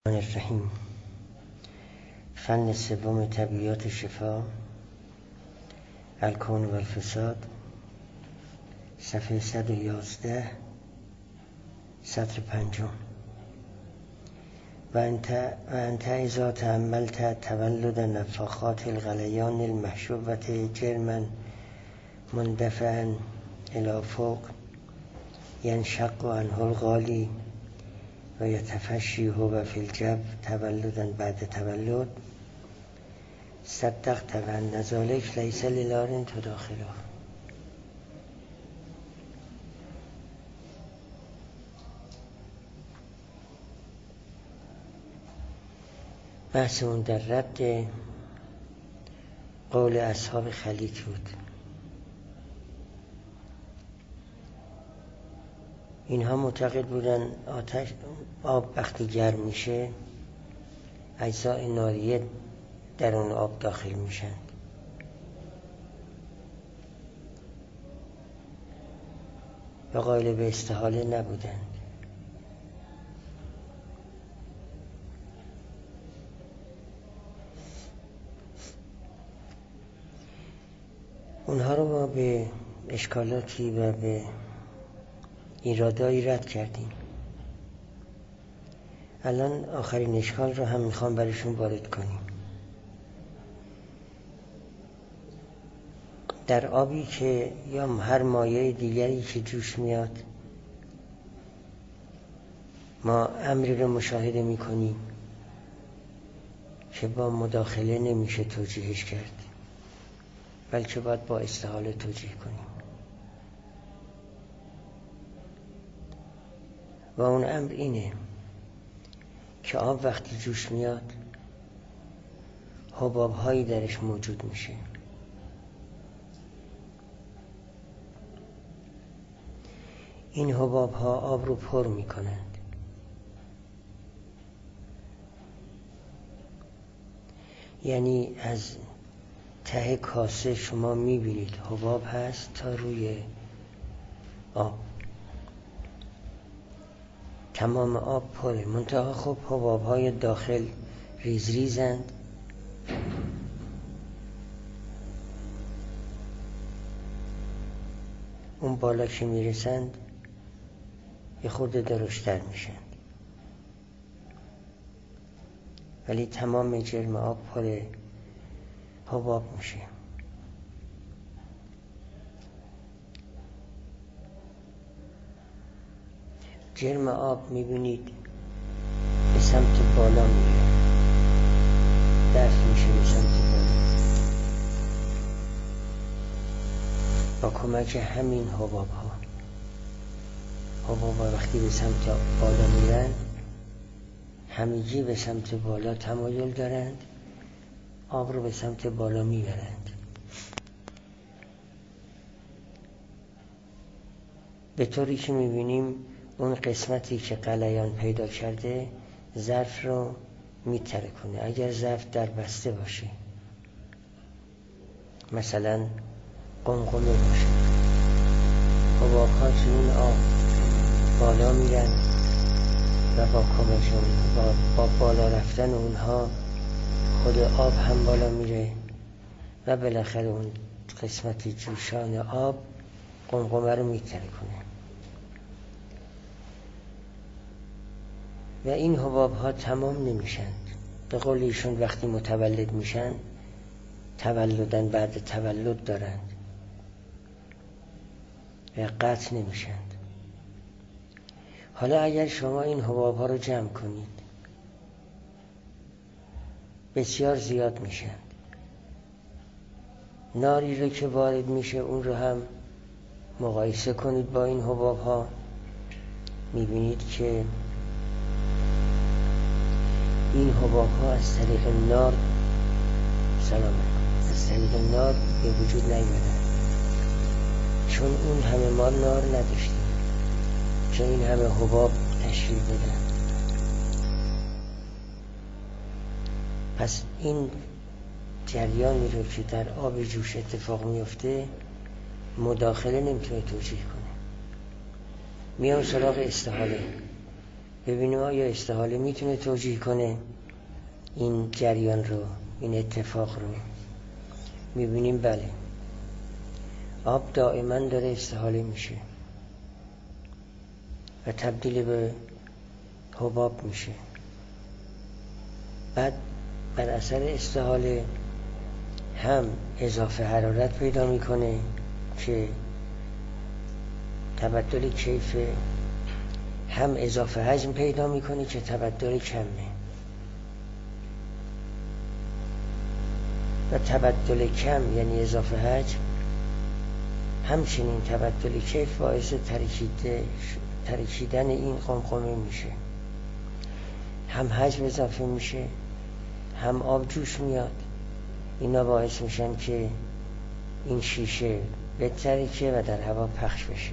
الرحیم. فن سوم طبیعیات شفا، الکون و الفساد، صفحه 111، سطر 5. و انت اذا تأملت تولد نفاخات الغلیان المحشوبة جرما مندفعا الى فوق ینشق عنه الغالی و یتفشی هو فی الجو تولدا بعد تولد، صدقت بأن ذلک لیس لنار تداخله. بحثمون در رد قول اصحاب خلیج بود. اینها معتقد بودن آب وقتی گرم میشه اجزای ناریه در اون آب داخل میشن و قائل به استحاله نبودن. اونها رو ما به اشکالاتی و به ایرادایی رد کردیم. الان آخرین اشکال رو هم میخوام برایشون وارد کنیم. در آبی که یا هر مایع دیگری که جوش میاد ما امری رو مشاهده میکنیم که با مداخله نمیشه توجیهش کرد، بلکه باید با استحاله توجیه کنیم. و اون امر اینه که آب وقتی جوش میاد حباب هایی درش موجود میشه. این حباب ها آب رو پر میکنند. یعنی از ته کاسه شما میبینید حباب هست تا روی آب، تمام آب پره، منتها خب حباب های داخل ریز ریزند اون بالا که میرسند یه خورده درشتر میشند، ولی تمام جرم آب پر حباب میشه. جرم آب میبینید به سمت بالا میره، دفع میشه به سمت بالا با کمک همین حباب ها. حباب ها وقتی به سمت بالا میرن همگی به سمت بالا تمایل دارند، آب رو به سمت بالا میبرند، به طوری که میبینیم اون قسمتی که غلیان پیدا کرده ظرف رو میتره کنه. اگر ظرف در بسته باشه، مثلا قمقمه باشه، حباب ها تو این آب بالا میرن و با کمشون با بالا رفتن اونها خود آب هم بالا میره و بالاخره اون قسمت جوشان آب قمقمه رو میتره کنه. و این حباب ها تمام نمیشن. به قول ایشون وقتی متولد میشن تولدن بعد تولد دارند و قطع نمیشند. حالا اگر شما این حباب ها رو جمع کنید بسیار زیاد میشند. ناری رو که وارد میشه اون رو هم مقایسه کنید با این حباب ها، میبینید که این حباب ها از طریق نار از طریق نار به وجود نیامدن، چون اون همه ما نار نداشتیم که این همه حباب تشکیل بدن. پس این جریانی رو که در آب جوش اتفاق میفته مداخله نمیتونه توجیه کنه. میان سراغ استحاله. ببینیم آیا استحاله میتونه توجیه کنه این جریان رو، این اتفاق رو. میبینیم بله، آب دائما داره استحاله میشه و تبدیل به حباب میشه. بعد بر اثر استحاله هم اضافه حرارت پیدا میکنه که تبدل کیفه، هم اضافه حجم پیدا میکنه که تبدل کمه. و تبدل کم یعنی اضافه حجم، همچنین تبدل کیف باعث ترکیدن این قمقمه میشه. هم حجم اضافه میشه، هم آب جوش میاد. اینا باعث میشن که این شیشه بترکه و در هوا پخش بشه.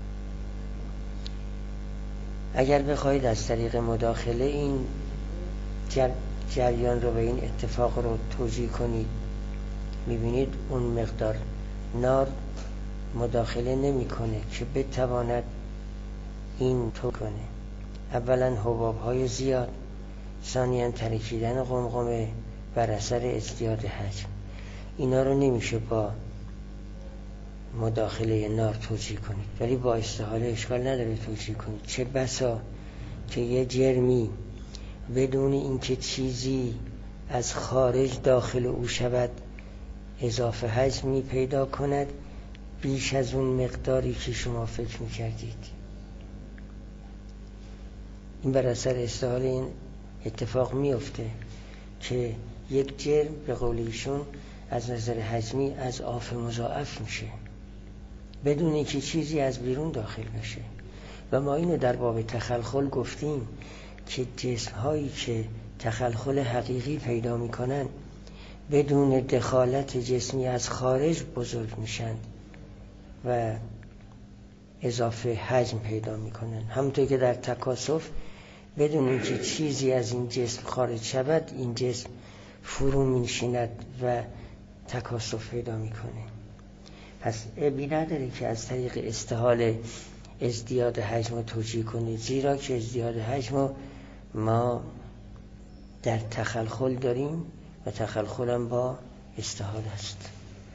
اگر بخواید از طریق مداخله این جریان رو به این اتفاق رو توجیه کنید، میبینید اون مقدار نار مداخله نمیکنه که بتواند این تو کنه. اولا حباب‌های زیاد، ثانیاً ترکیدن قمقمه بر اثر ازدیاد حجم. اینا رو نمیشه با مداخله نار توجیه کنید، ولی با استحاله اشکال نداره توجیه کنید. چه بسا که یه جرمی بدون اینکه چیزی از خارج داخل او شود اضافه حجمی پیدا کند بیش از اون مقداری که شما فکر میکردید. این بر اثر استحاله این اتفاق میفته که یک جرم به قول ایشون از نظر حجمی از آف مضاعف میشه بدون اینکه چیزی از بیرون داخل بشه. و ما اینو در باب تخلخل گفتیم که جسم هایی که تخلخل حقیقی پیدا میکنن بدون دخالت جسمی از خارج بزرگ میشن و اضافه حجم پیدا میکنن. همونطور که در تکاثف بدون اینکه چیزی از این جسم خارج شود این جسم فرو میشیند و تکاثف پیدا میکنه. پس عیبی نداره که از طریق استحاله ازدیاد حجم رو توجیه کنید، زیرا که ازدیاد حجم رو ما در تخلخل داریم و تخلخل هم با استحاله است.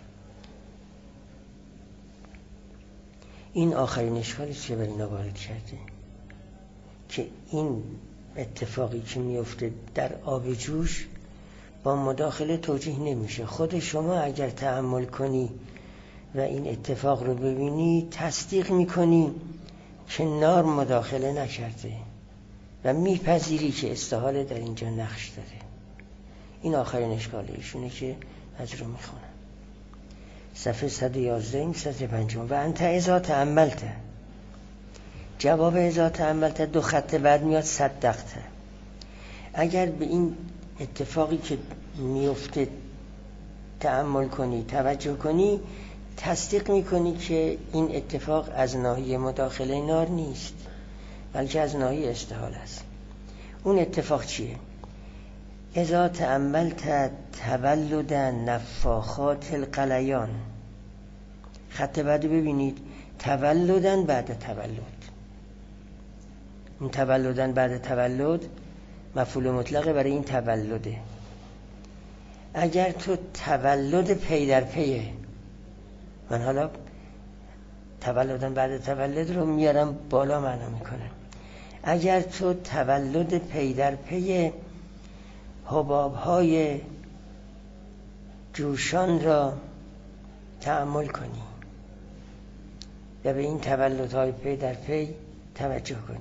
این آخرین اشکالی که بر اینا وارد کرده که این اتفاقی که میفته در آب جوش با مداخله توجیه نمیشه. خود شما اگر تأمل کنی و این اتفاق رو ببینی تصدیق میکنی که نار مداخله نکرده و میپذیری که استحاله در اینجا نقش داره. این آخرین اشکاله ایشونه که از رو میخونم. صفحه 111 صفحه 5. و انت اذا تأملت، جواب اذا تأملت 2 خط بعد میاد صدقت. اگر به این اتفاقی که میفته تأمل کنی، توجه کنی، تصدیق میکنی که این اتفاق از ناحیه مداخله نار نیست بلکه از ناحیه استحاله است. اون اتفاق چیه؟ اذا تأملت تولد نفاخات القلیان. خط بعد ببینید، تولدن بعد تولد. این تولدن بعد تولد مفعول مطلقه برای این تولده. اگر تو تولد پی در پیه، من حالا تولدن بعد تولد رو میارم بالا معنا میکنم. اگر تو تولد پی در پی حباب‌های جوشان را تأمل کنی و به این تولدهای پی در پی توجه کنی،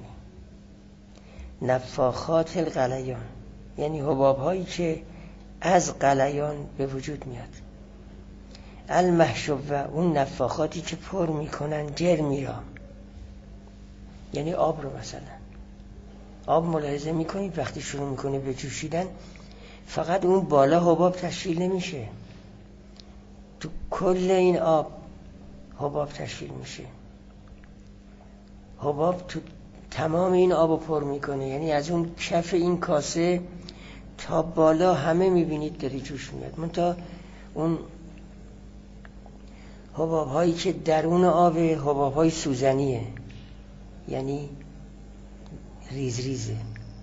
نفاخات القلیان یعنی حباب‌هایی که از قلیان به وجود میاد، المحشوب و اون نفاخاتی که پر میکنن جرمی را، یعنی آب رو. مثلا آب ملاحظه میکنید وقتی شروع میکنه به جوشیدن فقط اون بالا حباب تشکیل نمیشه، تو کل این آب حباب تشکیل میشه. حباب تو تمام این آب پر میکنه، یعنی از اون کف این کاسه تا بالا همه میبینید داری جوش میاد. منتها اون حباب هایی که درون آب حباب های سوزنیه، یعنی ریز ریزه،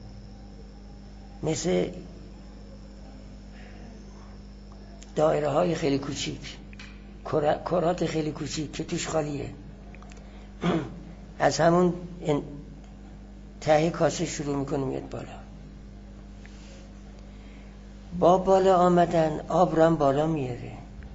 مثل دایره های خیلی کوچیک، کرات خیلی کوچیک که توش خالیه. از همون ته کاسه شروع میکنه میاد بالا. با بالا آمدن آب رو هم بالا میاره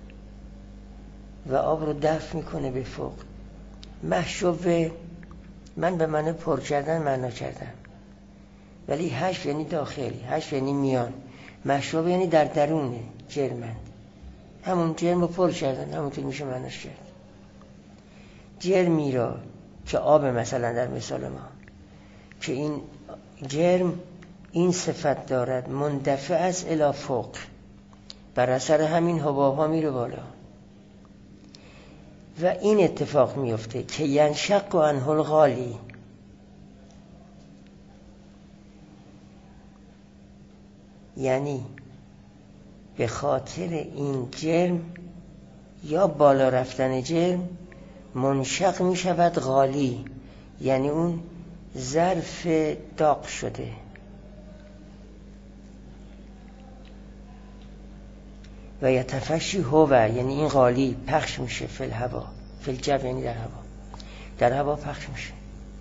و آب رو دفع میکنه به فوق. محشوه من به معنی پر کردن معنا کردم، ولی حشو یعنی داخلی، حشو یعنی میان، محشوه یعنی در درونه جرمن. همون جرم رو پر کردن، همونطور میشه معناش کرد. جرمی را که آب مثلا در مثال ما، که این جرم این صفت دارد، مندفع از الی فوق، بر اثر همین حباب ها میره بالا و این اتفاق میفته که ینشق عنه الغالی، یعنی به خاطر این جرم یا بالا رفتن جرم منشق می شود غالی، یعنی اون ظرف داغ شده. و یتفشی هو، یعنی این غالی پخش میشه فی الهوا، فی الجو یعنی در هوا، در هوا پخش میشه.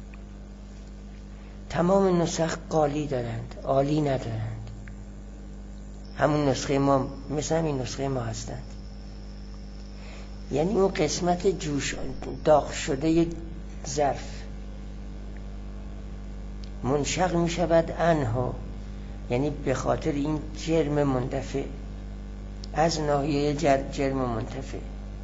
تمام نسخ غالی دارند، عالی ندارند. همون نسخه ما مثل همین نسخه ما هستند. یعنی اون قسمت جوش داغ شده ظرف منشق می شود عنه، یعنی به خاطر این جرم مندفع، از ناحیه جرم منتفع.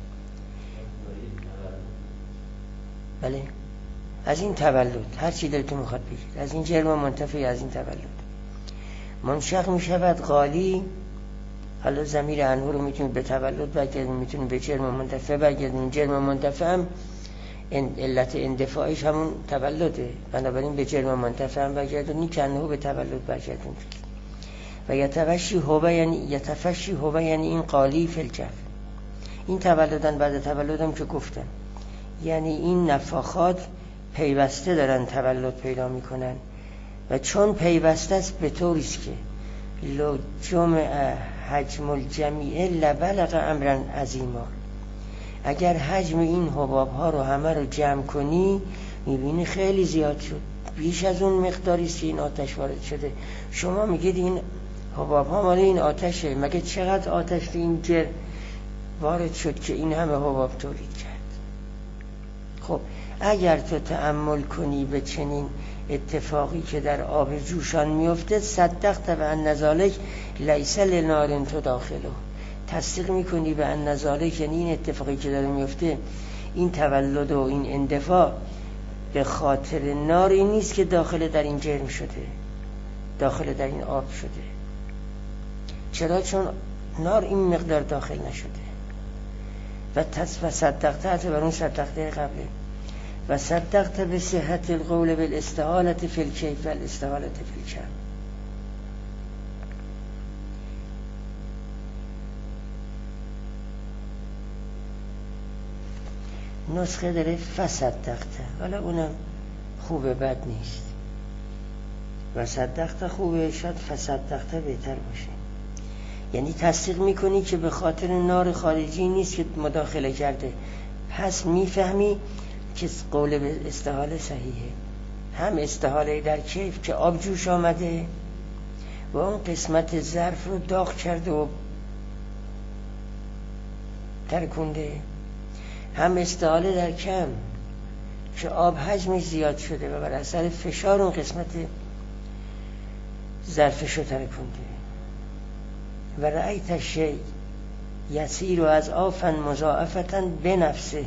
بله، از این تولد، هر چی دلتون میخواد بگید، از این جرم منتفع، از این تولد منشق می شود غالی. حالا ضمیر عنه رو میتونید به تولد برگردیم، میتونید به جرم منتفع برگردیم. جرم منتفع هم علت اندفاعش همون تولده، بنابراین به جرم منتفع هم برگردونی که عنه به تولد برگردونی. و یتفشی هو یعنی این قالی فی الجو، این تولدن بعد تولدم که گفتم، یعنی این نفاخات پیوسته دارن تولد پیدا میکنن و چون پیوسته است به طوریست که لو جمع حجم الجمیع لبلغ امرا عظیما، اگر حجم این حباب ها رو همه رو جمع کنی میبینی خیلی زیاد شد، بیش از اون مقداری است که این آتش وارد شده. شما میگید این حباب ها مال این آتشه، مگه چقدر آتش تو این جر وارد شد که این همه حباب تولید کرد؟ خب اگر تو تأمل کنی به چنین اتفاقی که در آب جوشان میفته، صدقت و ان ذلک لیس لنار تداخله، تصدیق میکنی به ان ذلک، یعنی این اتفاقی که داره میفته، این تولد و این اندفاع به خاطر ناری نیست که داخل در این جرم شده، داخل در این آب شده. چرا؟ چون نار این مقدار داخل نشده. و صدقت بر اون صدقته قبله، و صدقت به صحت القول بالاستحالة فی الکیف و الاستحالة فی الکم. نسخه داره فصدقته، حالا اونم خوبه، بد نیست. و صدقت خوبه، شاید فصدقته بهتر باشه. یعنی تصدیق میکنی که به خاطر نار خارجی نیست که مداخله کرده، پس میفهمی که قول به استحاله صحیحه. هم استحاله در کیف که آب جوش آمده و اون قسمت ظرف رو داغ کرده و ترکونده، هم استحاله در کم که آب حجمش زیاد شده و بر اثر فشار اون قسمت ظرفش رو ترکونده. و رأیت شیء یسیر و از آفن مضاعفتن به نفسه،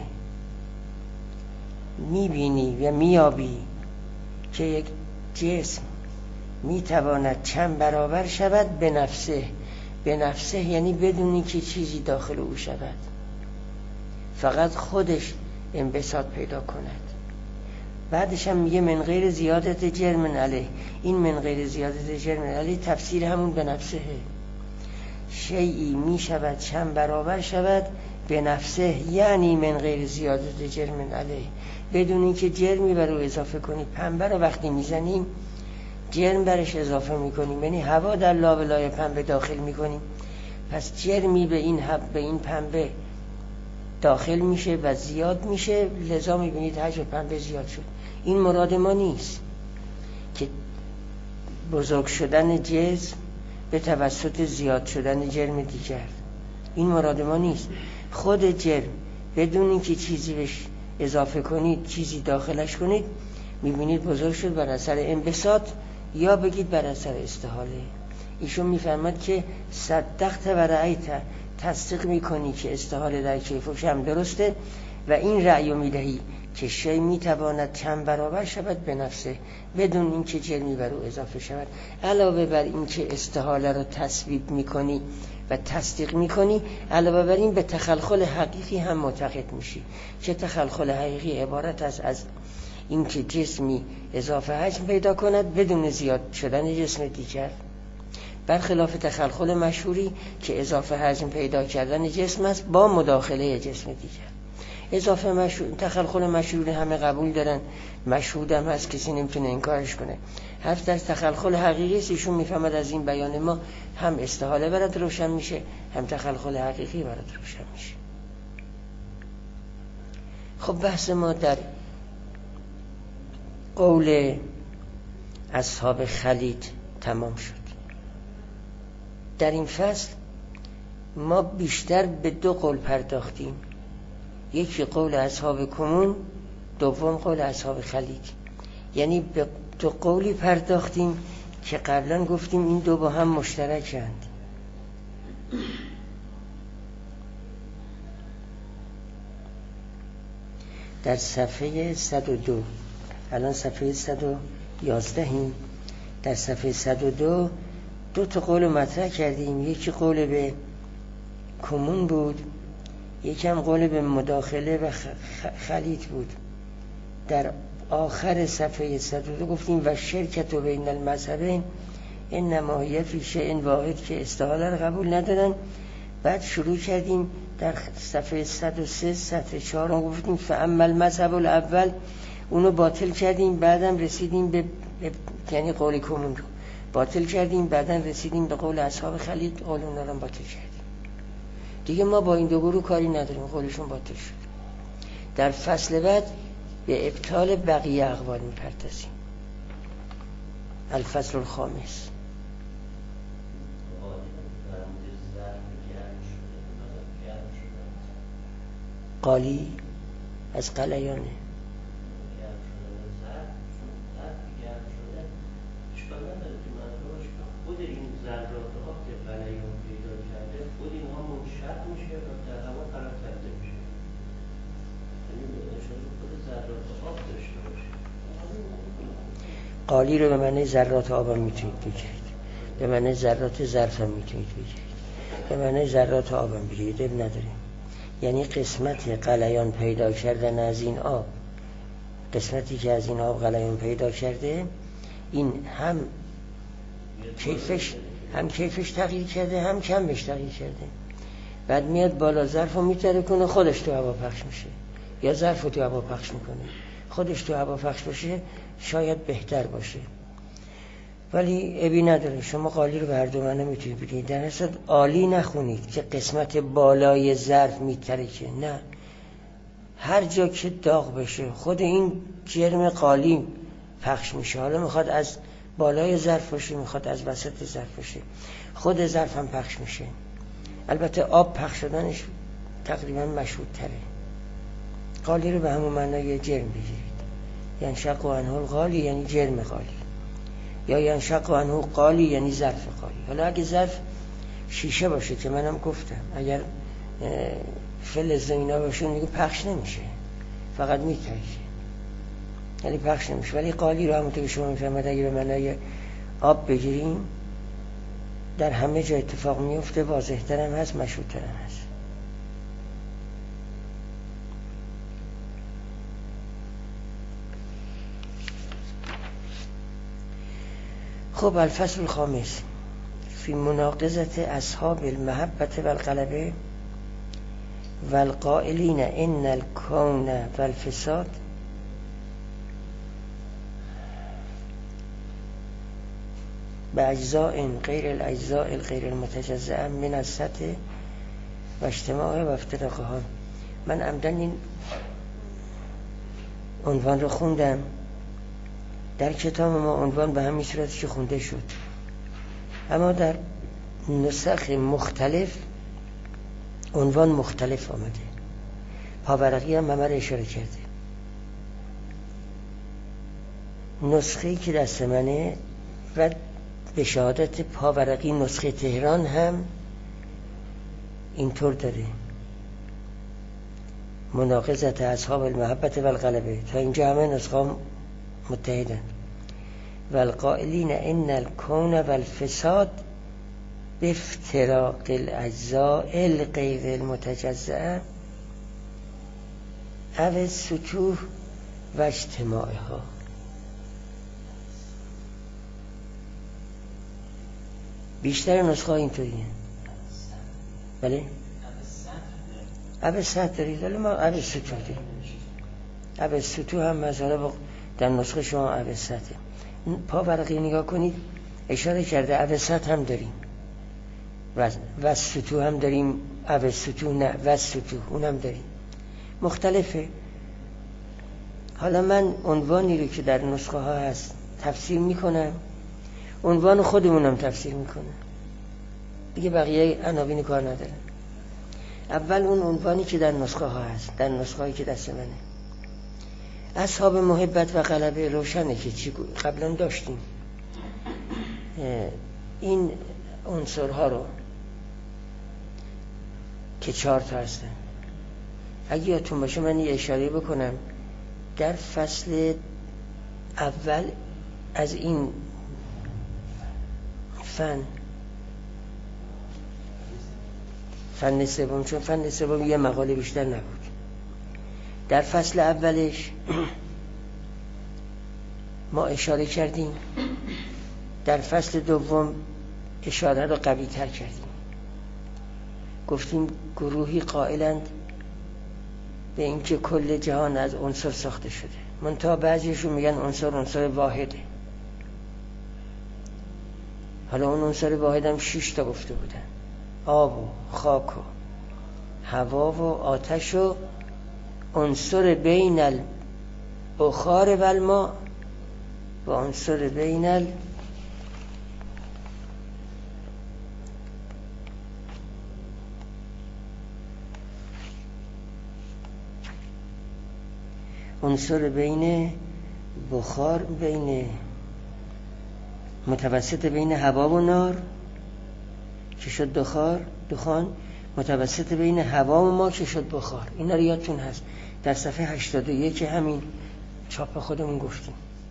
میبینی و میابی که یک جسم میتواند چند برابر شود به نفسه. به نفسه یعنی بدونی که چیزی داخل او شود، فقط خودش انبساط پیدا کند. بعدش هم میگه من غیر زیادت جرم علیه. این من غیر زیادت جرم علیه تفسیر همون به نفسه. شیئی می شود چند برابر شود به نفسه یعنی من غیر زیادت جرم علیه، بدون اینکه جرمی بر او اضافه کنید. پنبه رو وقتی میزنیم جرم برش اضافه میکنیم، یعنی هوا در لابلای پنبه داخل میکنیم، پس جرمی به این پنبه داخل میشه و زیاد میشه، لذا میبینید حجم پنبه زیاد شد. این مراد ما نیست که بزرگ شدن جسم به توسط زیاد شدن جرم دیگر، این مراد ما نیست. خود جرم بدون اینکه چیزی بهش اضافه کنید، چیزی داخلش کنید، میبینید بزرگ شد بر اثر انبساط یا بگید بر اثر استحاله. ایشون میفهمد که صدقت و رأیت، تصدیق میکنی که استحاله در کیف و شم درسته و این رأی میدهی که شی میتواند چند برابر شود به نفسه بدون اینکه جرمی بر او اضافه شود. علاوه بر این که استحاله رو تثبیت میکنی و تصدیق میکنی، علاوه بر این به تخلخل حقیقی هم معتقد میشی که تخلخل حقیقی عبارت است از اینکه جسمی اضافه حجم پیدا کند بدون زیاد شدن جسم دیگر، برخلاف تخلخل مشهوری که اضافه حجم پیدا کردن جسم است با مداخله جسم دیگر. تخلخل مشهوری همه قبول دارن، مشهود هم هست، کسی نمیتونه انکارش کنه. حرف در تخلخل حقیقی است. ایشون میفهمد از این بیان ما هم استحاله برات روشن میشه، هم تخلخل حقیقی برات روشن میشه. خب بحث ما در قول اصحاب خلید تمام شد. در این فصل ما بیشتر به دو قول پرداختیم، یکی قول اصحاب کمون، دوم قول اصحاب خلید. یعنی به دو قولی پرداختیم که قبلا گفتیم این دو با هم مشترکند. در صفحه 102، الان صفحه 111 در صفحه 102 دو تا قول مطرح کردیم، یکی قول به کمون بود، یکی هم قول به مداخله و خلید بود. در آخر صفحه 102 گفتیم و شرکت و بین المذهبین انما هی فی شیء واحد که استحاله رو قبول ندارن. بعد شروع کردیم در صفحه 103 سطر 4 گفتیم فاما المذهب الاول، اونو باطل کردیم، بعدم رسیدیم به یعنی قول کمون رو باطل کردیم، بعدم رسیدیم به قول اصحاب خلید، قول اونا رو باطل کردیم. دیگه ما با این دو گروه کاری نداریم، قولشون باطل شد. در فصل بعد به ابطال بقیه اقوال میپردازیم. الفصل الخامس. قالی از قلیانه. خود این ذرات آب که قلیان پیدا کرده، خود اینها منشق میشه و در هوا پراکنده میشه. یعنی اشاره خود ذرات آب داشته باشه. قالی رو به معنی ذرات آب هم میتونید بگیرید، به معنی ذرات ظرف هم میتونید بگیرید، به معنی ذرات آب هم بگیرید، اب نداریم. یعنی قسمت قلیان پیدا کردن از این آب، قسمتی که از این آب قلیان پیدا کرده، این هم کیفش تغییر کرده، هم کمش تغییر کرده. بعد میاد بالا ظرف رو میتره کنه، خودش تو هوا پخش میشه، یا ظرف رو تو هوا پخش میکنه، خودش تو هوا پخش باشه شاید بهتر باشه. ولی ابی نداره، شما قالی رو به هر دو معنی میتونید بگید. در اصل عالی نخونید که قسمت بالای ظرف میتره که نه، هر جا که داغ بشه خود این جرم قالی پخش میشه. حالا میخواد از بالای ظرف باشه، میخواد از وسط ظرف باشه، خود ظرف هم پخش میشه. البته آب پخش شدنش تقریبا مشهود تره. قالی رو به همون معنای جرم بگیرید. ینشق عنه القالی یعنی جرم قالی، یا ینشق عنه قالی یعنی ظرف قالی. حالا اگه ظرف شیشه باشه که منم گفتم اگر فلز اینا باشه دیگه پخش نمیشه، فقط میتره، یعنی پخش نمیشه. ولی قالی رو همونطور که شما میفهمید اگه به معنای آب بگیریم در همه جا اتفاق میفته، واضح ترم هست، مشهود ترم هست. خب الفصل الخامس فی مناقضت اصحاب المحبت و الغلبه والقائلین ان الکون والفساد به اجزاء غیر الاجزاء الغیر المتجزئه من السطح و اجتماع و افتراقها. من عمدن این عنوان رو خوندم در کتاب ما، عنوان به همین صورت که خونده شد، اما در نسخ مختلف عنوان مختلف آمده. پاورقی هم همه رو اشاره کرده. نسخه‌ای که دست منه و به شهادت پاورقی نسخه تهران هم اینطور داره: مناقضت اصحاب المحبت و الغلبه. تا اینجا همه نسخه متحدن. والقائلین ان الکون والفساد بافتراق الاجزاء الغیر المتجزئه او السطوح و اجتماعها. بیشتر نسخه اینطوریه. بله؟ او سطح دارید، ولی ما او سطوح داریم. او سطوح هم مثلا در نسخه شما او سطحه. پاورقی نگاه کنید اشاره کرده او سطح هم داریم و سطوح هم داریم. او سطوح نه، و سطوح اون هم داریم، مختلفه. حالا من عنوانی رو که در نسخه ها هست تفسیر میکنم، عنوان خودمونم تفسیر میکنم دیگه، بقیه عناوین کار ندارم. اول اون عنوانی که در نسخه ها هست، در نسخه هایی که دست منه. اصحاب محبت و غلبه روشنه که چی قبلا داشتیم. این عنصرها رو که 4 تا هستن، اگه یادتون باشه من یه اشاره بکنم در فصل اول از این فن سوم، چون فن سوم یه مقاله بیشتر نبود، در فصل اولش ما اشاره کردیم، در فصل دوم اشاره رو قوی تر کردیم. گفتیم گروهی قائلند به اینکه کل جهان از عنصر ساخته شده، منتها بعضیشون میگن عنصر واحده. حالا اون عنصر واحد هم 6 تا گفته بودن: آب و خاک و هوا و آتش و عنصر بین البخار و الماء و عنصر بین عنصر بین بخار، بین متوسط بین هوا و نار که شد دخان، متوسط بین هوا و ما که شد بخار. اینا رو یادتون هست در صفحه 81 همین چاپ خودمون گفتیم.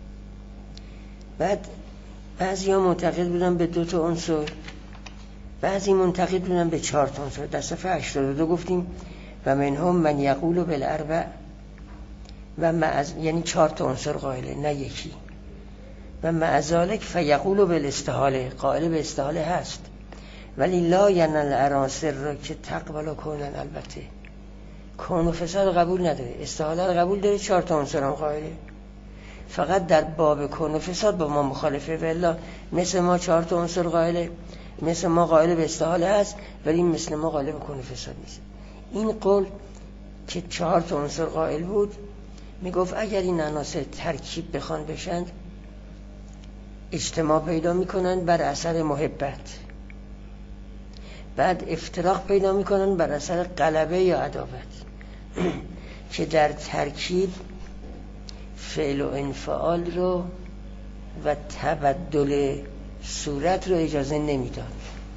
بعد بعضیا معتقد بودن به 2 تا عنصر، بعضی معتقد بودن به 4 تا عنصر. در صفحه 82 گفتیم و منهم من یقول بالاربع، و یعنی 4 تا عنصر قائله نه یکی. و مع ذلک فیقول بالاستحاله، قائل به استحاله هست، ولی لا ینال العناصر را که تقبل کنن. البته کون و فساد قبول نداره، استحاله رو قبول داره، 4 تا عنصر هم قائله. فقط در باب کون و فساد با ما مخالفه، والا مثل ما 4 تا عنصر قائله، مثل ما قائل به استحاله هست، ولی مثل ما قائل به کون و فساد نیست. این قول که 4 تا عنصر قائل بود میگفت اگر این عناصر ترکیب بخوان بشن اجتماع پیدا میکنن بر اثر محبت، بعد افتراق پیدا میکنن بر اثر غلبه یا عداوت که در ترکیب فعل و انفعال رو و تبدل صورت رو اجازه نمیداد.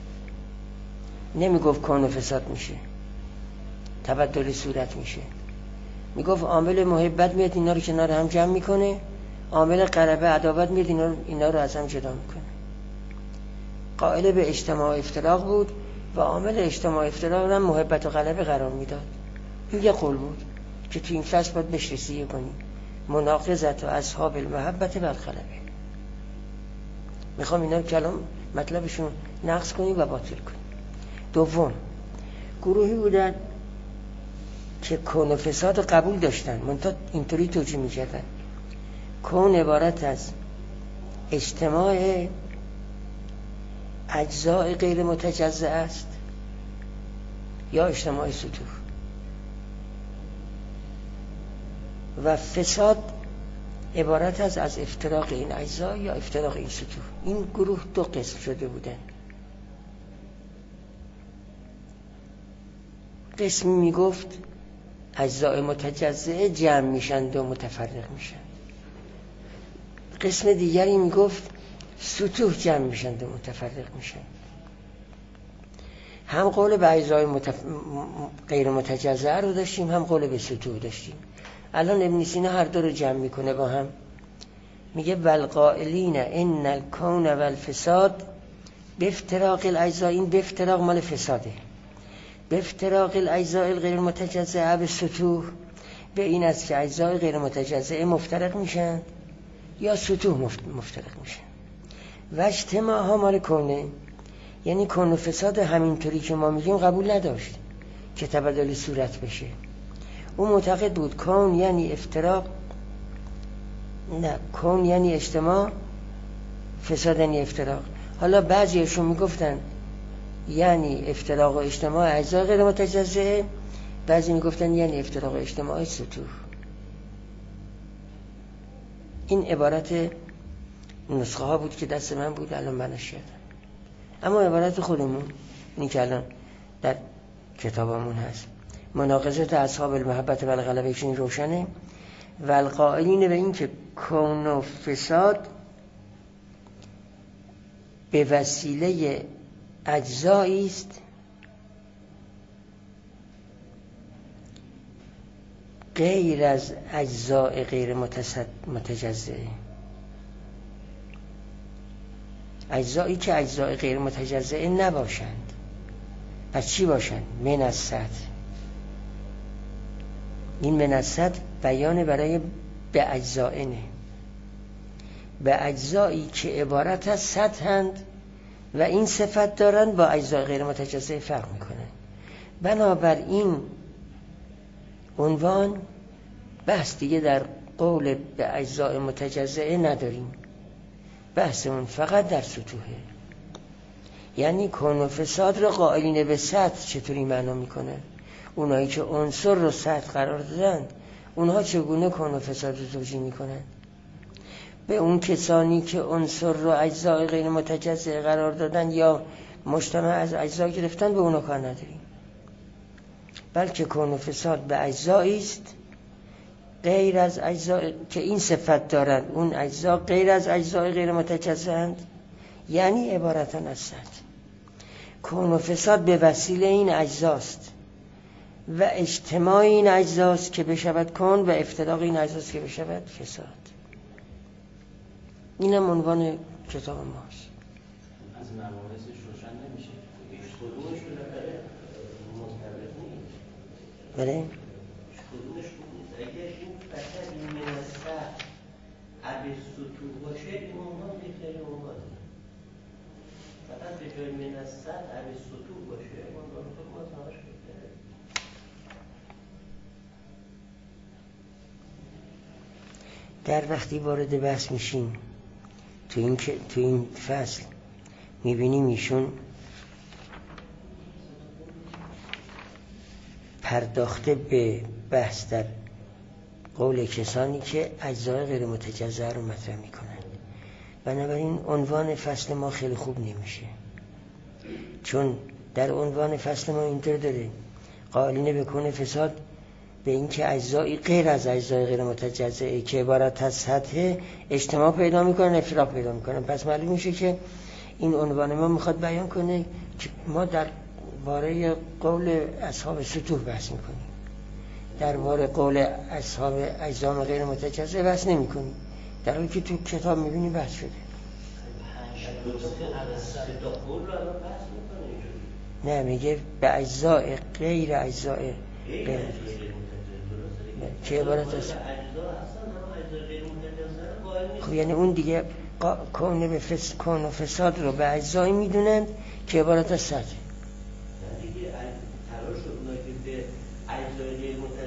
نمیگفت کون و فساد میشه، تبدل صورت میشه. میگفت عامل محبت میاد اینا رو کنار هم جمع میکنه، عامل غلبه عداوت میاد اینا رو از هم جدا میکنه. قائل به اجتماع افتراق بود و عامل اجتماع افتراق هم محبت و غلبه قرار میداد. این یه قول بود که تو این فصل باید بهش رسیدگی کنیم: مناقضت و اصحاب المحبت و الغلبه. میخوام اینا رو کلام مطلبشون نقص کنیم و باطل کنیم. دوم، گروهی بودن که کون و فساد رو قبول داشتن، منتها اینطوری توجیه میکردن کون عبارت از اجتماع اجزاء غیر متجزأ است یا اجتماع سطوح، و فساد عبارت از افتراق این اجزا یا افتراق این سطوح. این گروه دو قسم شده بودن. قسمی میگفت اجزاء متجزئه جمع میشند و متفرق میشند، قسم دیگری میگفت سطوح جمع میشند و متفرق میشند. هم قول به اجزاء غیر متجزئه رو داشتیم، هم قول به سطوح داشتیم. الان ابن سینا هر دو رو جمع میکنه با هم، میگه والقائلین ان الکون والفساد بافتراق الاجزاء. این بافتراق مال فساده. بافتراق الاجزاء غیر متجزئه به سطوح، به این است که اجزاء غیر متجزئه مفترق میشن یا سطوح مفترق میشن. و اجتماع ها مال کونه، یعنی کون و فساد همینطوری که ما میگیم قبول نداشت که تبدل صورت بشه. او معتقد بود کون یعنی افتراق، نه، کون یعنی اجتماع، فساد یعنی افتراق. حالا بعضیشون میگفتن یعنی افتراق و اجتماع اجزاء غیر متجزئه، بعضی میگفتن یعنی افتراق و اجتماع سطوح. این عبارت نسخه ها بود که دست من بود، الان منش کردم. اما عبارت خودمون، این که الان در کتابمون هست، مناقضه اصحاب المحبت و الغلبه، این روشنه. و القائلین به این که کون و فساد به وسیله اجزایی است غیر از اجزاء غیر متجزئه، اجزایی که اجزاء غیر متجزئه نباشند. پس چی باشند؟ من از سطح. این من از سطح بیان برای به اجزائنه، به اجزایی که عبارت از سطحند و این صفت دارن، با اجزاء غیر متجزئه فرق میکنن. بنابراین عنوان بحث دیگه در قول به اجزاء متجزئه نداریم، بحثمون فقط در سطوحه. یعنی کون و فساد رو قائلین به سطح چطوری معنا میکنن؟ اونایی که عنصر رو سطح قرار دادن، اونها چگونه کون و فساد رو توجیه میکنن؟ به اون کسانی که عنصر رو اجزای غیر متجزئه قرار دادن یا مجتمع از اجزا گرفتن، به اونا کار نداریم. بلکه کون و فساد به اجزایی است غیر از اجزا که این صفت دارن، اون اجزا غیر از اجزای غیر متجزئه اند، یعنی عبارتن از سطح. کون و فساد به وسیله این اجزاست و اجتماع این اجزاست که بشود کون، و افتراق این اجزاست که بشود فساد. اینم عنوان کتاب ماست. از مباحثش روشن نمیشه کدومش بالاخره مستقل نیست. بله؟ کدومش نیست. اگر این فقط این منصر عبی سطوح باشه، این عنوان دیگه عنوانه. فقط به جای منصر عبی سطوح باشه، این عنوان خود ما تماش بکنه. در وقتی وارد بحث میشیم تو این فصل میبینیم ایشون پرداخته به بحث در قول کسانی که اجزای غیر متجزئه رو مطرح میکنن. بنابراین عنوان فصل ما خیلی خوب نمیشه، چون در عنوان فصل ما اینطور داره: قائلین به کون فساد به این که اجزایی غیر از اجزای غیر متجزئه که عبارت از سطح اجتماع پیدا میکنن، افتراق پیدا میکنن. پس معلوم میشه که این عنوان ما میخواد بیان کنه که ما در باره قول اصحاب سطوح بحث میکنیم، در باره قول اصحاب اجزا غیر متجزئه بحث نمیکنیم، در حالی که تو کتاب میبینی بحث شده. نه، میگه به اجزاء غیر اجزاء غیر که عبارت از خب یعنی اون دیگه کون و فساد رو به اجزایی میدونند که عبارت از سطح. دیگه تلاش اونایی که به اجزای غیر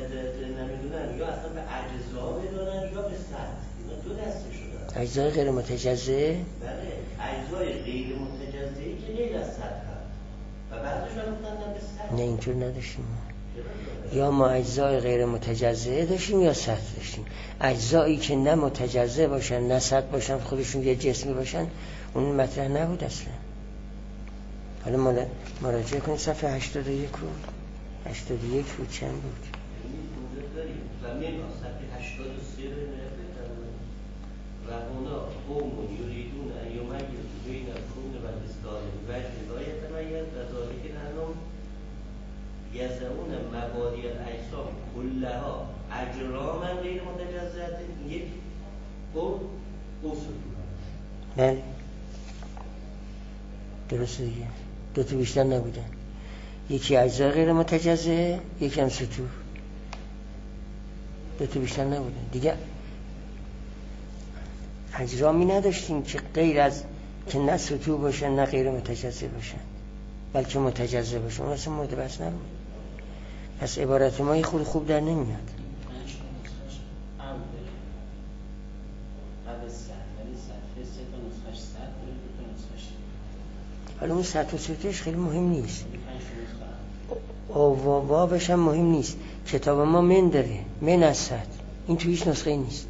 اجزای غیر متجزئه؟ بله، اجزای غیر متجزئه که غیر از سطح و بعضش هم گفتن به سطح. نه اینطور نداشتیم. یا ما اجزای غیر متجزئه داشتیم یا سطح داشتیم. اجزایی که نه متجزئه باشن نه سطح باشن، خودشون یه جسمی باشن، اون مطرح نبود اصلا. حالا مراجعه کنید صفحه 81 بود چند بود؟ و من صفحه 83 رو و هنا قوم یریدون ان یمیزوا بین الکون و الاستعاره بوجه لا یتمیز و ذلک لانهم یضعون مبادی الاجسام کلها اجراما غیر متجزئه. یک قول اصول. بله درسته دیگه، دو تا بیشتر نبودن، یکی اجزای غیر متجزئه یکی هم سطوح، دو تا بیشتر نبودن دیگه. اجرامی نداشتیم که غیر از که نه سطوح باشن نه غیر متجزئه باشن بلکه متجزئه باشن، اون اصلا مورد بحث نبود. پس عبارت ما خود خوب در نمیاد. حالا اون سطح و سطحش خیلی مهم نیست، واوش هم مهم نیست. کتاب ما من داره، من از سطح، این تو هیچ نسخه نیست.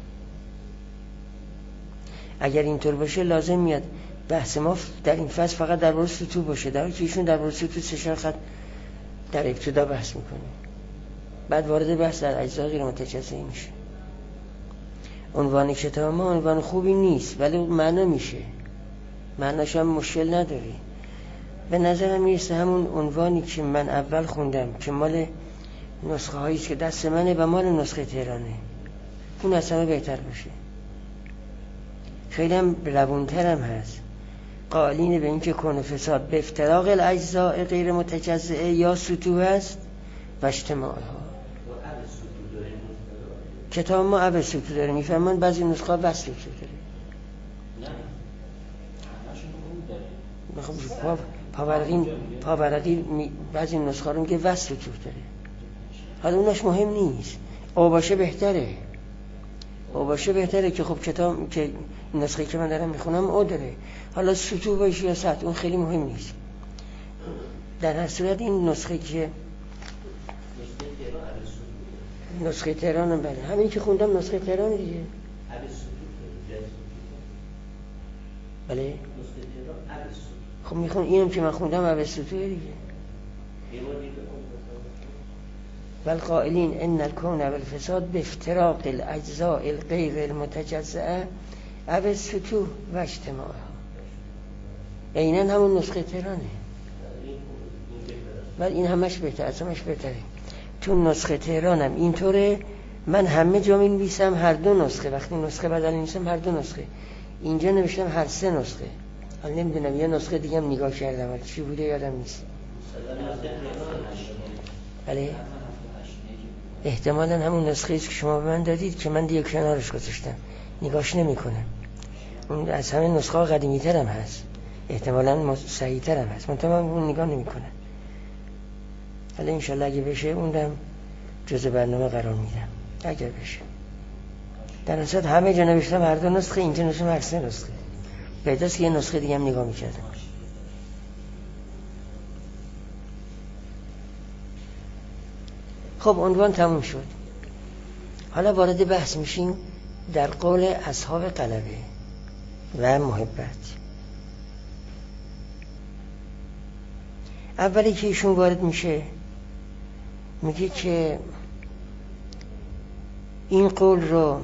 اگر اینطور باشه لازم میاد بحث ما در این فصل فقط درباره سطوح باشه، در حالی که ایشون درباره سطوح 3 خط در ابتدا بحث میکنه، بعد وارد بحث در اجزای غیر متجزئه میشه. عنوان کتاب ما عنوان خوبی نیست ولی معنا میشه، معناش هم مشکل نداره. به نظرم میرسه همون عنوانی که من اول خوندم که مال نسخه هایی که دست منه و مال نسخه تهرانه، اون اصلا بهتر باشه، خیلی هم روونتر هم هست. قائلین به این که کون فساد به افتراق الاجزاء غیر متجزئه یا سطوح است و اجتماعها. کتاب ما اب سطوح داره، میفهمن بعضی نسخه ها وصل سطوح داره. پاورقی بعضی نسخه رو میگه وصل سطوح داره. حالا اونش مهم نیست، او باشه بهتره که خب کتاب که نسخه که من دارم میخونم او داره. حالا سطوح باشه یا سطح اون خیلی مهم نیست. در هر صورت این نسخه که نسخه تهران، بله همین که خوندم نسخه تهران دیگه. بله خب میخون اینم که من خوندم اب سطوح دیگه. والقائلین ان الكون والفساد بافتراق الاجزاء الغیر المتجزئه اب سطوح و اجتماعها. عیناً همون نسخه تهرانه، ولی این همش بهتره، از همش بهتره. تو نسخه تهرانم اینطوره، من همه جا می‌نویسم هر دو نسخه، وقتی نسخه بدل می‌نویسم هر دو نسخه. اینجا نوشتم هر 3 نسخه. حالا نمیدونم یه نسخه دیگه هم نگاه کردم ولی چی بوده یادم نیست. بله احتمالاً همون نسخه‌ای که شما به من دادید که من دیگه کنارش گذاشتم نگاهش نمی‌کنم. اون از همه نسخه ها قدیمی‌تر هم هست، احتمالاً صحیح‌تر هم هست، من اون نگاه نمی‌کنم. حالا انشالله اگه بشه اونم جزء برنامه قرار میدم اگر بشه. در اصل همه جا نوشتم هر دو نسخه، اینجا نوشتم هر 3 نسخه. بهترست که یه نسخه دیگه هم نگاه می‌کردم. خب عنوان تموم شد. حالا وارد بحث میشیم در قول اصحاب غلبه و محبت. اولی که ایشون وارد میشه میگه که این قول رو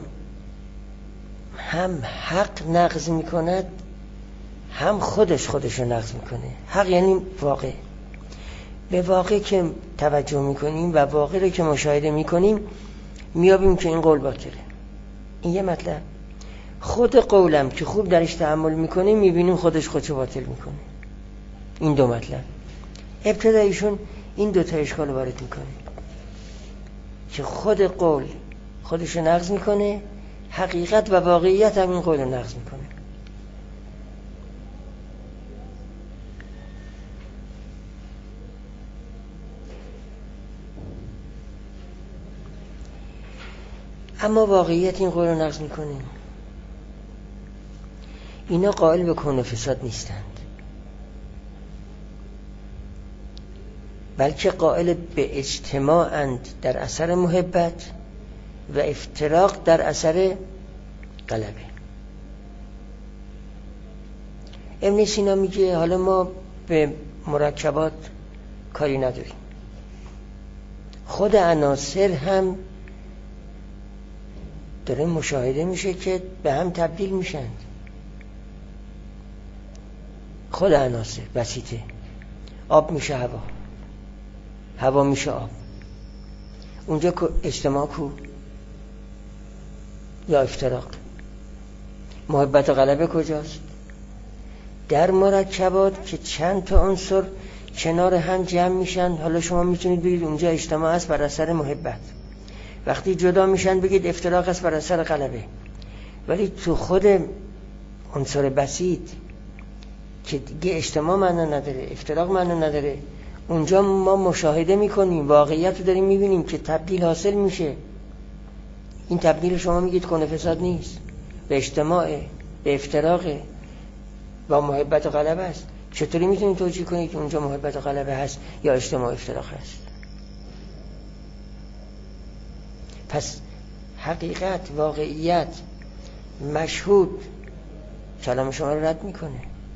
هم حق نقض میکند هم خودش رو نقض میکنه. حق یعنی واقع. به واقع که توجه میکنیم و واقع رو که مشاهده میکنیم میابیم که این قول باطله. این یه مطلب. خود قولم که خوب درش تأمل میکنیم میبینیم خودشو باطل میکنه. این دو مطلب. ابتدایشون این دو تا اشکال وارد میکنه که خود قول خودشو نقض میکنه، حقیقت و واقعیت هم این قول رو نقض میکنه. اما واقعیت این قول رو نقض میکنه. اینا قائل به کون و فساد نیستند، بلکه قائل به اجتماعند در اثر محبت و افتراق در اثر غلبه. ابن سینا میگه حالا ما به مرکبات کاری نداریم، خود عناصر هم داره مشاهده میشه که به هم تبدیل میشن. خود عناصر بسیطه، آب میشه هوا، هوا میشه آب. اونجا اجتماع کو یا افتراق؟ محبت و غلبه کجاست؟ در مرکبات که چند تا عنصر کنار هم جمع میشن. حالا شما میتونید بگید اونجا اجتماع است بر اثر محبت، وقتی جدا میشن بگید افتراق است بر اثر غلبه. ولی تو خود عنصر بسیط که دیگه اجتماع معنا نداره، افتراق معنا نداره، اونجا ما مشاهده میکنیم، واقعیت رو داریم میبینیم که تبدیل حاصل میشه. این تبدیل شما میگید کون فساد نیست، به اجتماع، به افتراق، با محبت و غلبه است. چطوری میتونید توجیه کنید که اونجا محبت و غلبه هست یا اجتماع و افتراق هست؟ پس حقیقت، واقعیت، مشهود کلام شما رو رد میکنه.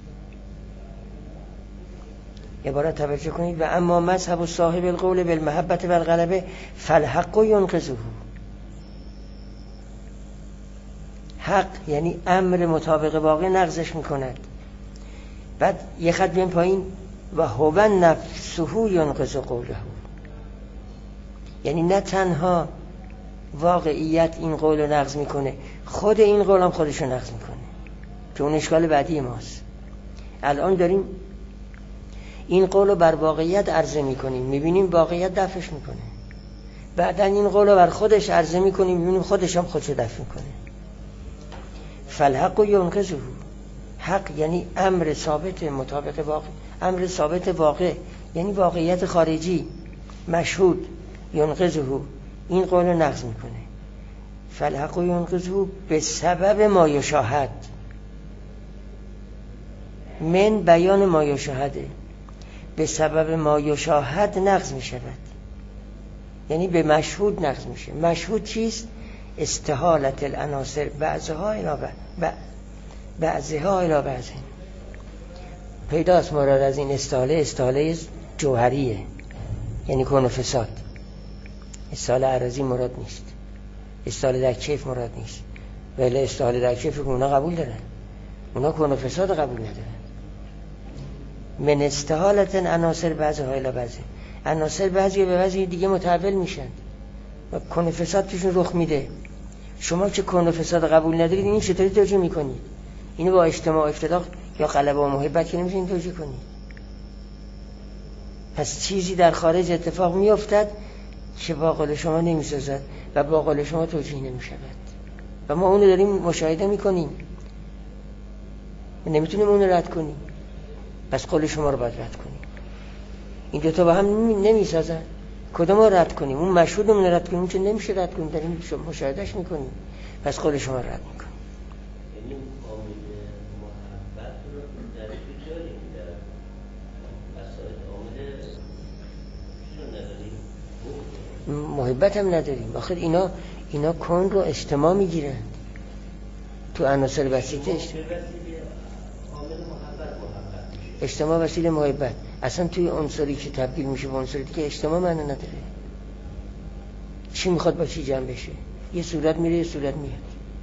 عبارت توجه کنید: و اما مذهب صاحب القول بالمحبت و الغلبه فالحق ینقذه. حق یعنی امر مطابق واقع نقضش میکند. بعد یه خط بیان پایین: و هو نفسه ینقذ قوله. یعنی نه تنها واقعیت این قول رو نقض میکنه، خود این قول هم خودش رو نقض میکنه، که اون اشکال بعدی ماست. الان داریم این قول رو بر واقعیت عرضه میکنیم، میبینیم واقعیت دفعش میکنه. بعدا این قول رو بر خودش عرضه میکنیم، میبینیم خودش هم خودش دفع میکنه. فالحق ینقذه. حق یعنی امر ثابت مطابق واقع، امر ثابت واقع یعنی واقعیت خارجی مشهود. ینقذه این قول رو نقض میکنه. فالحق ینقذه به سبب ما یشاهد. من بیان ما یشاهده، به سبب ما یشاهد نقض میشود، یعنی به مشهود نقض میشه. مشهود چیست؟ استحالت العناصر بعضها الی بعض. پیداست مراد از این استحاله جوهریه، یعنی کون و فساد. استحاله عرضی مراد نیست، استحاله در کیف مراد نیست. ولی استحاله در کیف اونا قبول دارن، اونا کون و فساد قبول ندارن. من استحالت عناصر بعضها الی بعض، عناصر بعضی به بعضی دیگه متحول میشن و کون و فساد توشون رخ میده. شما که کون و فساد قبول ندارید، این چطوری توجیه میکنید؟ اینو با اجتماع، افتراق یا غلبه و محبت که نمیتونید توجیه کنید. پس چیزی در خارج اتفاق میافتد که با قول شما نمیسازد و با قول شما توجیه نمیشود و ما اونو داریم مشاهده میکنیم، نمیتونیم اونو رد کنیم. پس قول شما رو باید رد کنیم. این دوتا با هم نمیسازن. کدوم رو رد کنیم؟ اون مشهودمون رد کنیم که نمیشه رد کنیم، داریم مشاهدهش میکنیم. پس قول شما رو رد میکنیم. یعنی عامل محبت رو در چه جایی در مسائل عامل محبت هم نداریم. آخر اینا کون رو اجتماع میگیرن تو عناصر بسیطش. اجتماع وسیله محبت. اصلا توی عنصری که تبدیل میشه به عنصری که اجتماع معنی نداره. چی میخواد با چی جمع بشه؟ یه صورت میره، یه صورت میاد.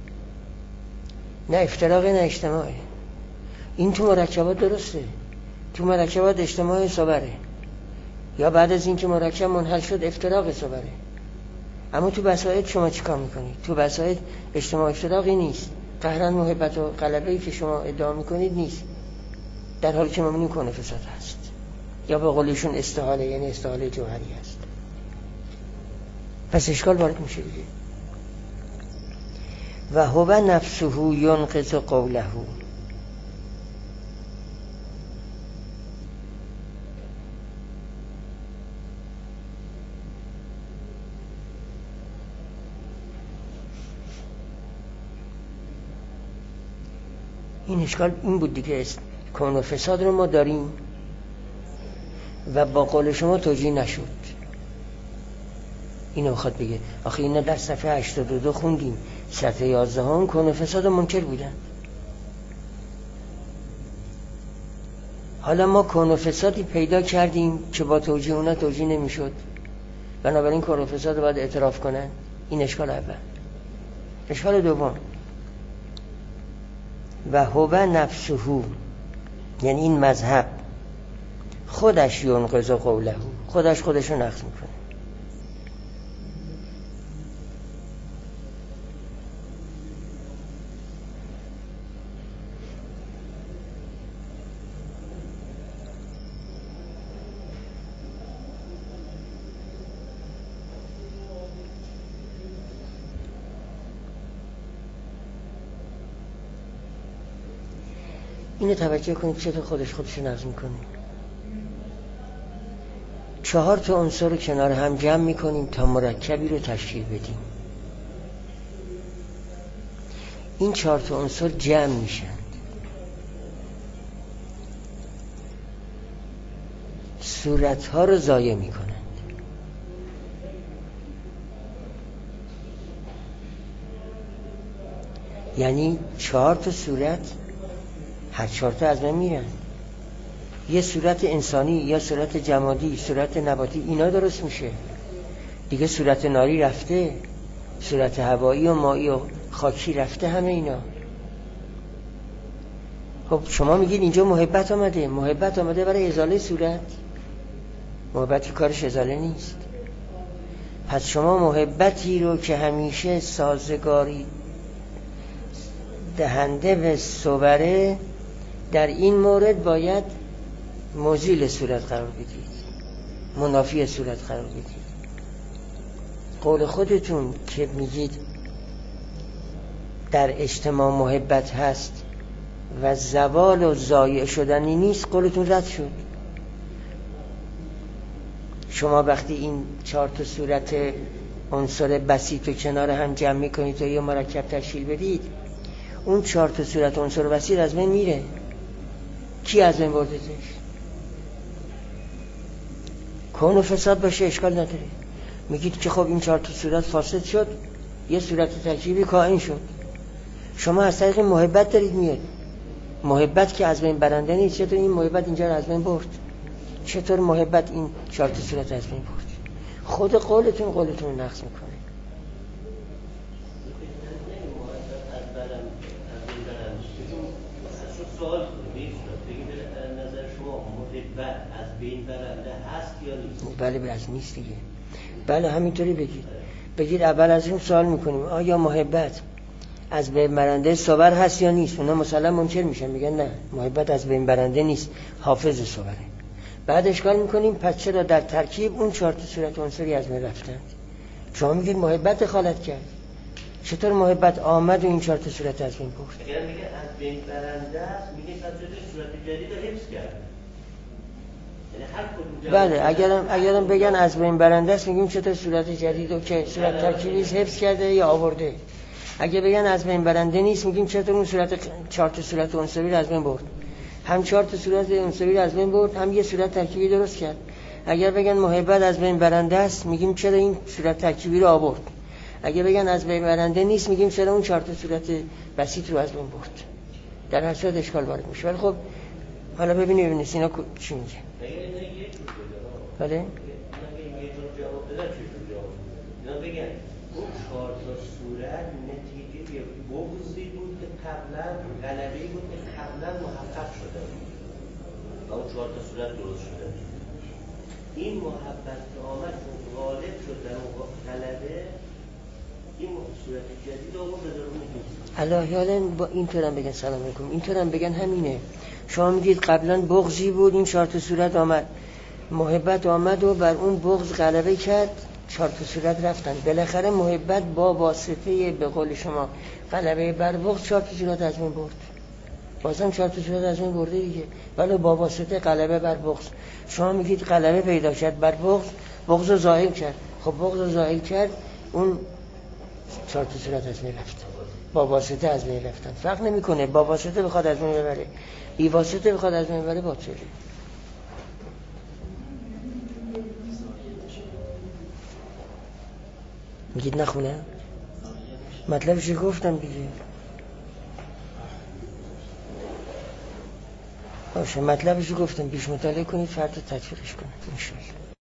نه افتراقه نه اجتماعه. این تو مرکبات درسته، تو مرکبات اجتماع صبره، یا بعد از اینکه مرکب منحل شد افتراق صبره. اما تو بساطت شما چیکار میکنید؟ تو بساطت اجتماع افتراقی نیست. قهرن محبت و غلبه‌ای که شما ادعا میکنید نیست، در حالی که ما می‌بینیم کون فساد هست، یا به قولشون استحاله، یعنی استحاله جوهری هست. پس اشکال وارد میشه دیگه. و هو نفسه ینقض قوله. این اشکال این بود دیگه، کون و فساد رو ما داریم و با قول شما توجیه نشد. اینو میخواد بگه. آخه اینا در صفحه 82 خوندیم، صفحه 11 هم کون و فساد منکر بودن. حالا ما کون و فسادی پیدا کردیم که با توجیه اونا توجیه نمیشد، بنابراین کون و فساد رو باید اعتراف کنن. این اشکال اول. اشکال دوم، و هو نفسه، یعنی این مذهب خودش ینقض قوله، خودش رو نقض میکنه. اینو توجه کنید چطور خودش نقض میکنه. 4 عنصر رو کنار هم جمع میکنیم تا مرکبی رو تشکیل بدیم. این 4 عنصر جمع میشن، صورتها رو ضایع میکنند. یعنی 4 صورت، هر 4 از من میرن. یه صورت انسانی یا صورت جمادی، صورت نباتی، اینا درست میشه دیگه. صورت ناری رفته، صورت هوایی و مایی و خاکی رفته، همه اینا. خب شما میگید اینجا محبت آمده. محبت آمده برای ازاله صورت. محبتی کارش ازاله نیست. پس شما محبتی رو که همیشه سازگاری دهنده به صوره، در این مورد باید مزیل صورت قرار بدید، منافی صورت قرار بدید. قول خودتون که میگید در اجتماع محبت هست و زوال و ضایع شدنی نیست، قولتون رد شد. شما وقتی این 4 صورت عنصر بسیط و کنار هم جمع میکنید تا یه مرکب تشکیل بدید، اون 4 صورت عنصر بسیط از بین میره. کی از بین بردتش؟ کون و فساد باشه اشکال نداره. میگید که خب این 4 صورت فاسد شد، یه صورت ترکیبی کائن شد. شما از طریق محبت دارید میاد. محبت که از بین برنده نیست، چطور این محبت اینجا رو از بین برد؟ چطور محبت این 4 صورت از بین برد؟ خود قولتون رو نقض میکنه. از بین برنده هست یا نیست؟ بله از نیست دیگه. بله همینطوری بگید اول از این سوال میکنیم آیا محبت از بین برنده صور هست یا نیست؟ اونا مثلا منکر میشن، میگن نه محبت از بین برنده نیست، حافظ صوره. بعد اشکال میکنیم پس چرا در ترکیب اون 4 صورت عنصری از بین رفتند؟ شما میگید محبت دخالت کرد. چطور محبت آمد و این 4 صورت از بین برد؟ اگر میگه از بین برنده است، میگه پس صورت جدید رو حفظ کرد. بله اگرم بگن از بین برنده است، میگیم چطور صورت جدید و که صورت ترکیبی حفظ کرده یا آورده. اگه بگن از بین برنده نیست، میگیم چطور اون 4 صورت عنصری رو از بین برد. هم 4 صورت عنصری رو از بین برد، هم یه صورت ترکیبی درست کرد. اگر بگن محبت از بین برنده است، میگیم چرا این صورت ترکیبی رو آورد. اگه بگن از بین برنده نیست، میگیم چرا اون 4 صورت بسیط رو از بین برد. در هر صورت اشکال وارد میشه. ولی خب حالا ببینید اینا چی میگه. بله؟ اینا بگن اون 4 صورت نتیجه بغضی بود که قبلا غلبه‌ای بود که قبلا محقق شده و اون 4 صورت درست شده. این محبت که آمد غالب شد در اون غلبه، این صورت جدید آمد به درون نیست. الهیالا با اینطورم بگن سلام علیکم، اینطورم بگن همینه. شما میگید قبلا بغضی بود، این 4 صورت آمد، محبت آمد و بر اون بغض غلبه کرد، 4 صورت رفتن. بالاخره محبت با واسطه به قول شما غلبه بر بغض 4 صورت از بین برد. بازم 4 صورت از بین برده دیگه، ولی با واسطه غلبه بر بغض. شما میگید غلبه پیدا کرد بر بغض، بغض رو زائل کرد. خب بغض رو زائل کرد، اون 4 صورت از بین رفت. با واسطه از بین رفتن. فرق نمیکنه با واسطه بخواد از بین ببره، بی واسطه بخواد از بین ببره باطله. میگید نخونه؟ مطلبش گفتم دیگه. باشه مطلبش گفتم، بیش مطالعه کنید فردا تطبیقش کنید انشاءالله.